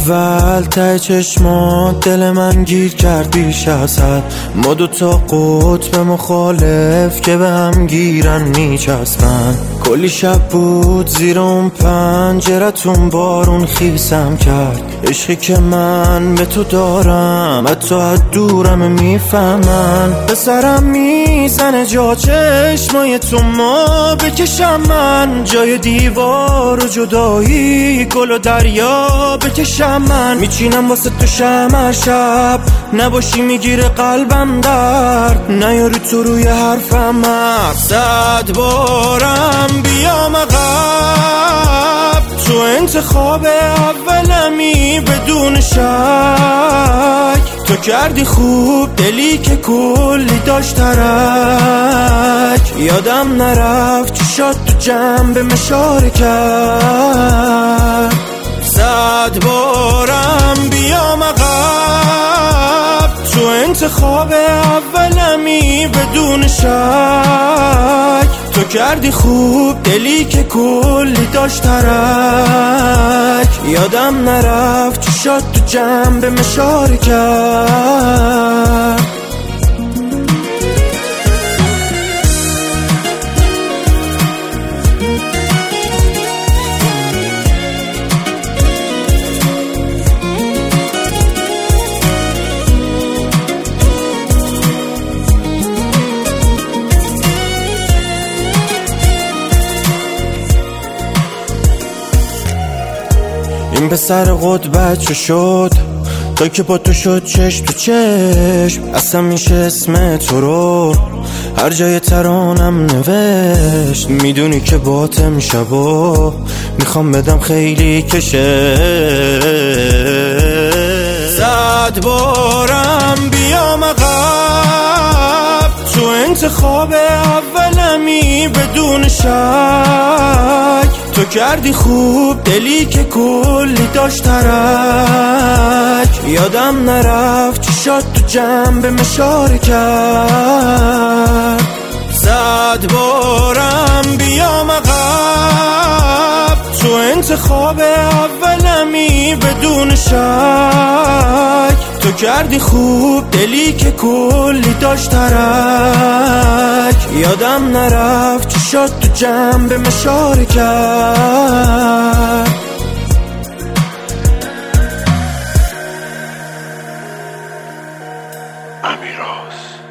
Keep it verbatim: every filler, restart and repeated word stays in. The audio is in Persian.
اول ته چشمات دل من گیر کرد بیش از حد. ما دوتا قطب مخالف که به هم گیرن میچسبن. کلی شب بود زیر اون پنجرتون بارون خیسم کرد. عشقی که من به تو دارم حتی از دورم میفهمن. به سرم میزنه جا چشمای تو ما بکشم من. جای دیوار و جدایی گل و دریا بکشم من. میچینم واسه تو شمع شب نباشی میگیره قلبم درد. نیاری تو روی حرفم مرد. صد بارم بیام عقب تو انتخاب اولمی بدون شک. تو کردی خوب دلی که کلی داشت ترک. یادم نرفت چشات تو جنب مشاره کرد. صد بارم بیام عقب تو انتخاب اولمی بدون شک. تو کردی خوب دلی که کلی داشت ترک. یادم نرفت چشات تو جنب مشاره کرد. این پسر قطبت چه شد تا که با تو شد چشم تو چشم. اصلا میشه اسم تو رو هر جای ترانم نوشت. میدونی که باتم شبا میخوام بدم خیلی کشه. صد بارم بیام عقب تو انتخاب اولمی بدون شک. تو کردی خوب دلی که کلی داشت ترک. یادم نرفت چشات تو جنب مشاره کرد. صد بارم بیام عقب تو انتخاب اولمی بدون شک. تو کردی خوب دلی که کلی داشت ترک. یادم نرفت چشات تو جنب مشاره کرد. امیراز